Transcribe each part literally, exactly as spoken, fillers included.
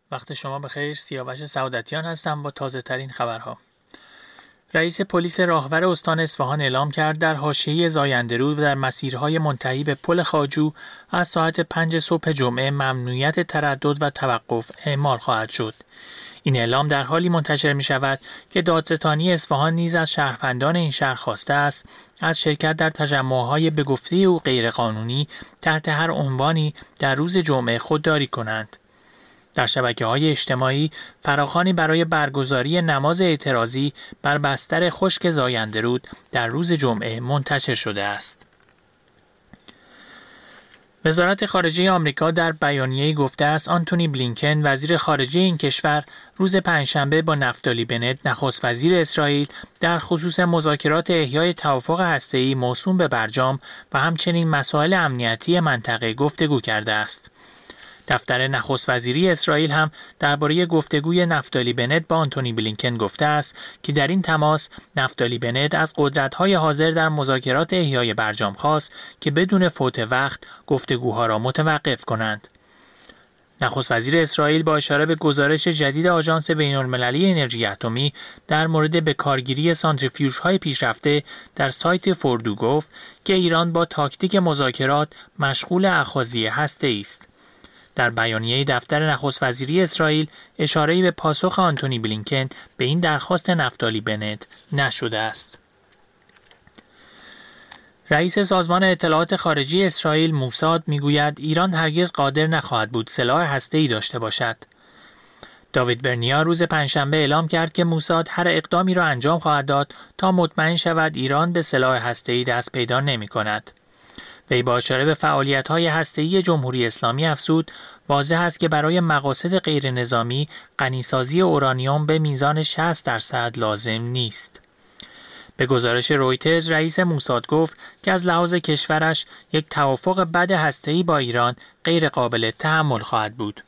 وقت شما بخیر. سیاوش سعادتیان هستم با تازه ترین خبرها. رئیس پلیس راهور استان اصفهان اعلام کرد در حاشیه زاینده‌رود و در مسیرهای منتهی به پل خواجو از ساعت پنج صبح جمعه ممنوعیت تردد و توقف اعمال خواهد شد. این اعلام در حالی منتشر می شود که دادستانی اصفهان نیز از شهروندان این شهر خواسته است از شرکت در تجمع‌های به گفته او غیرقانونی تحت هر عنوانی در روز جمعه خودداری کنند. در شبکه‌های اجتماعی فراخوانی برای برگزاری نماز اعتراضی بر بستر خشک زاینده‌رود در روز جمعه منتشر شده است. وزارت خارجه آمریکا در بیانیه‌ای گفته است آنتونی بلینکن وزیر خارجه این کشور روز پنجشنبه با نفتالی بنت نخست وزیر اسرائیل در خصوص مذاکرات احیای توافق هسته‌ای موسوم به برجام و همچنین مسائل امنیتی منطقه گفتگو کرده است. دفتر نخست وزیری اسرائیل هم درباره گفتگوی نفتالی بنت با آنتونی بلینکن گفته است که در این تماس نفتالی بنت از قدرت‌های حاضر در مذاکرات احیای برجام خواست که بدون فوت وقت گفتگوها را متوقف کنند. نخست وزیر اسرائیل با اشاره به گزارش جدید آژانس بین‌المللی انرژی اتمی در مورد به کارگیری سانتریفیوژهای پیشرفته در سایت فوردو گفت که ایران با تاکتیک مذاکرات مشغول اخاذی هسته‌ای است. در بیانیه دفتر نخست وزیری اسرائیل اشاره‌ای به پاسخ آنتونی بلینکن به این درخواست نفتالی بنت نشده است. رئیس سازمان اطلاعات خارجی اسرائیل موساد میگوید ایران هرگز قادر نخواهد بود سلاح هسته‌ای داشته باشد. داوید برنیا روز پنجشنبه اعلام کرد که موساد هر اقدامی را انجام خواهد داد تا مطمئن شود ایران به سلاح هسته‌ای دست پیدا نمی‌کند. وی با اشاره به فعالیت‌های هسته‌ای جمهوری اسلامی افزود واضح است که برای مقاصد غیر نظامی غنیسازی اورانیوم به میزان شصت درصد لازم نیست. به گزارش رویترز رئیس موساد گفت که از لحاظ کشورش یک توافق بد هسته‌ای با ایران غیر قابل تحمل خواهد بود.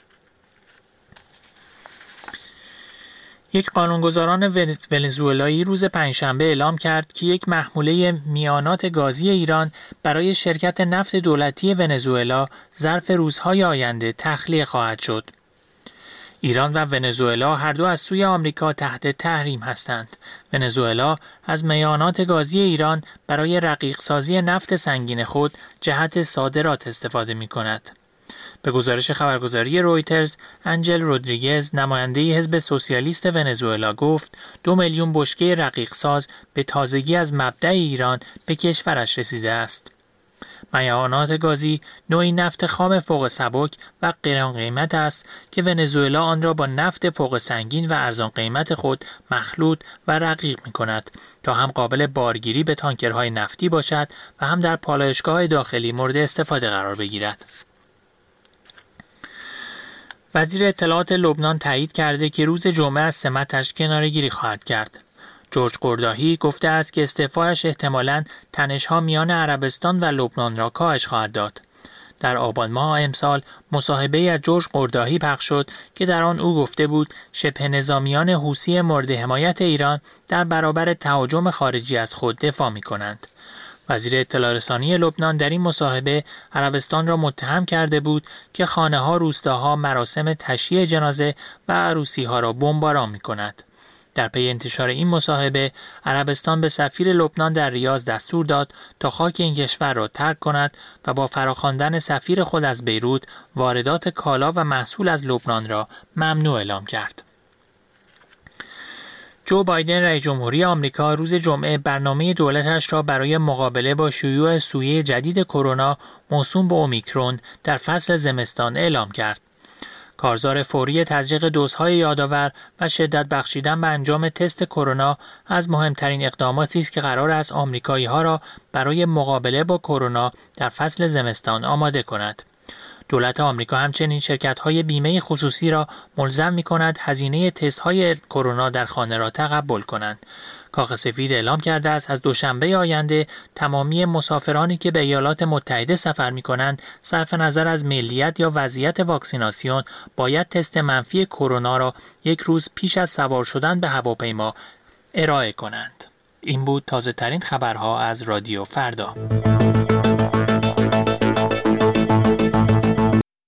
یک قانونگذاران ونزوئلایی روز پنجشنبه اعلام کرد که یک محموله میانات گازی ایران برای شرکت نفت دولتی ونزوئلا ظرف روزهای آینده تخلیه خواهد شد. ایران و ونزوئلا هر دو از سوی آمریکا تحت تحریم هستند. ونزوئلا از میانات گازی ایران برای رقیق سازی نفت سنگین خود جهت صادرات استفاده می کند. به گزارش خبرگزاری رویترز، انجل رودریگز نماینده حزب سوسیالیست ونزوئلا گفت دو میلیون بشکه رقیق ساز به تازگی از مبدأ ایران به کشورش رسیده است. میانات گازی نوعی نفت خام فوق سبک و گران قیمت است که ونزوئلا آن را با نفت فوق سنگین و ارزان قیمت خود مخلوط و رقیق می کند تا هم قابل بارگیری به تانکرهای نفتی باشد و هم در پالایشگاه داخلی مورد استفاده قرار بگیرد. وزیر اطلاعات لبنان تایید کرده که روز جمعه از سمتش کناره‌گیری خواهد کرد. جورج قرداهی گفته است که استعفایش احتمالاً تنش‌ها میان عربستان و لبنان را کاهش خواهد داد. در آبان ماه امسال مصاحبه‌ای از جورج قرداهی پخش شد که در آن او گفته بود شبه نظامیان حوثی مورد حمایت ایران در برابر تهاجم خارجی از خود دفاع می‌کنند. وزیر اطلاع رسانی لبنان در این مصاحبه عربستان را متهم کرده بود که خانه‌ها، روستاها، مراسم تشییع جنازه و عروسی‌ها را بمباران می‌کند. در پی انتشار این مصاحبه، عربستان به سفیر لبنان در ریاض دستور داد تا خاک این کشور را ترک کند و با فراخواندن سفیر خود از بیروت، واردات کالا و محصول از لبنان را ممنوع اعلام کرد. جو بایدن رئیس جمهوری آمریکا روز جمعه برنامه دولتش را برای مقابله با شیوع سویه جدید کرونا موسوم به اومیکرون در فصل زمستان اعلام کرد. کارزار فوری تزریق دوزهای یادآور و شدت بخشیدن به انجام تست کرونا از مهمترین اقداماتی است که قرار است آمریکایی‌ها را برای مقابله با کرونا در فصل زمستان آماده کند. دولت آمریکا همچنین شرکت‌های بیمه خصوصی را ملزم می‌کند هزینه تست‌های کرونا در خانه را تقبل کنند. کاخ سفید اعلام کرده است از دوشنبه آینده تمامی مسافرانی که به ایالات متحده سفر می‌کنند صرف نظر از ملیت یا وضعیت واکسیناسیون باید تست منفی کرونا را یک روز پیش از سوار شدن به هواپیما ارائه کنند. این بود تازه ترین خبرها از رادیو فردا.